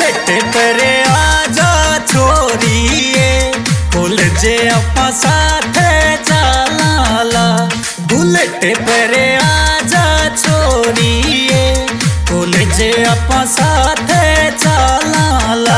Bullet पर आजा छोरिए, कॉलेजे अपा साथे चलाला। बुलेट पर आजा छोरिए, कॉलेजे अपा साथे चलाला।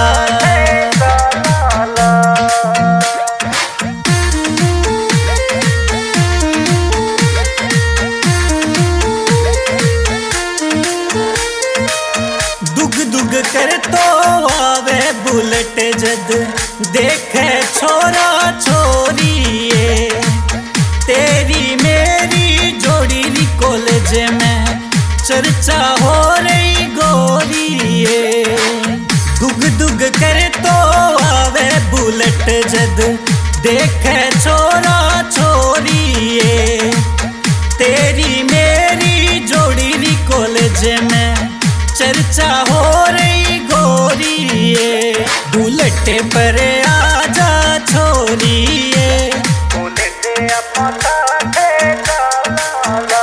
दुग कर तो आवे बुलेट जद देखे छोरा छोरिए, तेरी मेरी जोड़ी री कॉलेज में चर्चा हो रही गोरिए। दुग कर तो आवे बुलेट जद देखे छोरा छोरिए, तेरी मेरी जोड़ी री कॉलेज में चर्चा हो रही गोरिए। बुलेट पर आजा छोरिए, बुलेट अपा साथे चलाला।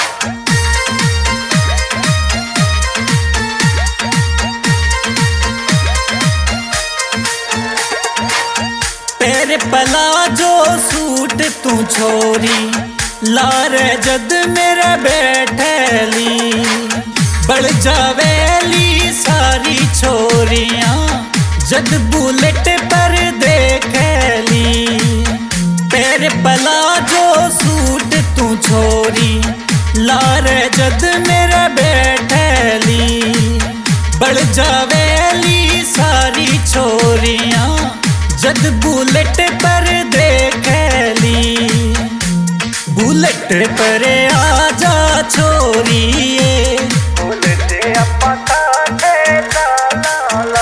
तेरे पलाजो सूट तू छोरी, लार जद मेरे बैठली। बढ़ जावेली सारी छोरियां जद बुलेट पर देखेली। तेरे पलाजो सूट तू छोरी, लार जद मेरे बैठली। बढ़ जावेली सारी छोरियां जद बुलेट पर देखेली। बुलेट पर आजा छोरिए, बुलेट अपा साथे चलाला।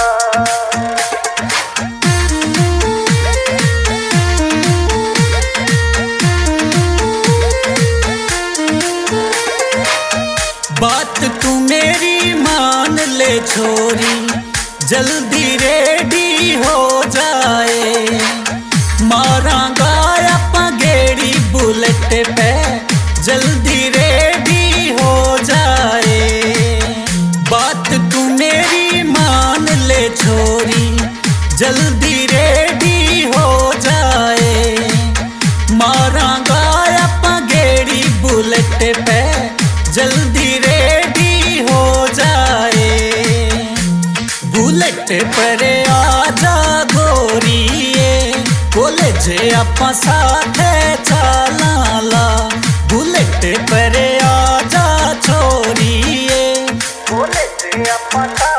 बात तू मेरी मान ले छोरी, जल्दी रेडी हो जाए। मारांगा अपा गेड़ी बुलेट पे, जल्दी रेडी हो जाए। बात तू मेरी मान ले छोरी, जल्दी रेडी हो जाए। मारांगा अपा गेड़ी बुलेट पे, जल्दी रेडी हो जाए। बुलेट पर आजा गोरिए, कॉलेज अपा साथे चलाला। बुलेट पर आजा छोरिए, बुलेट अपा